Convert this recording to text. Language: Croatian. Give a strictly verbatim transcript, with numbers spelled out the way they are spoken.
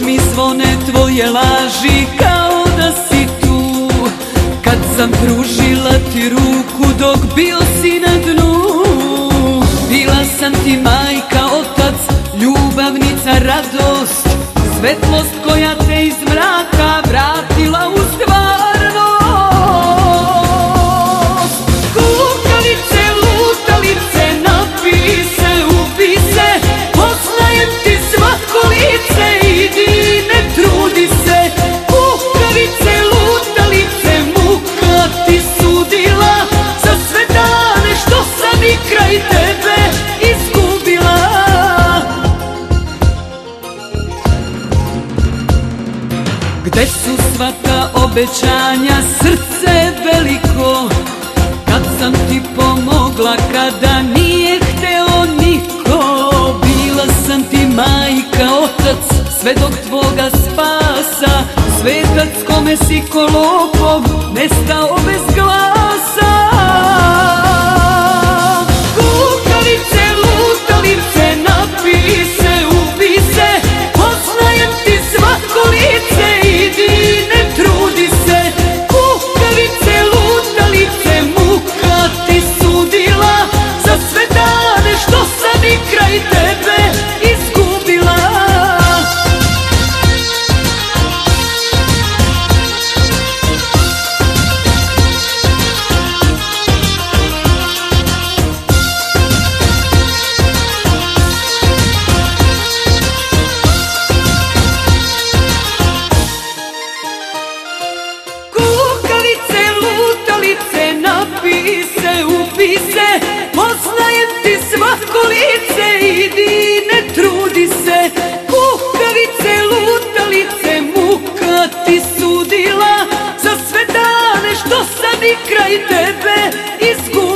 mi zvone tvoje laži kao da si tu. Kad sam pružila ti ruku dok bio si na dnu, bila sam ti majka, otac, ljubavnica, radost, svetlost koja te iz mraka vratila u stvarnost. Kukavice, lutalice, napij se, upij se, poznajem ti svako lice, idi, ne trudi se. Kukavice, lutalice, muka ti sudila za sve dane što sam i kraj tebe izgubila. Gde su sva ta obećanja, srce veliko, kad sam ti pomogla, kada nije hteo niko? Bila sam ti majka, otac, svedok tvoga spasa, svetac kome si ko lopov nestao bez glasa. Kukavice, lutalice, napij se, upij se, poznajem ti svako lice, idi, ne trudi se. Kukavice, lutalice, muka ti sudila za sve dane što sam i kraj tebe izgubila. Kukavice, lutalice, napij se, upij se, poznajem ti svako lice, idi, ne trudi se. Kukavice, lutalice, muka ti sudila za sve dane što sam i kraj tebe izgubila.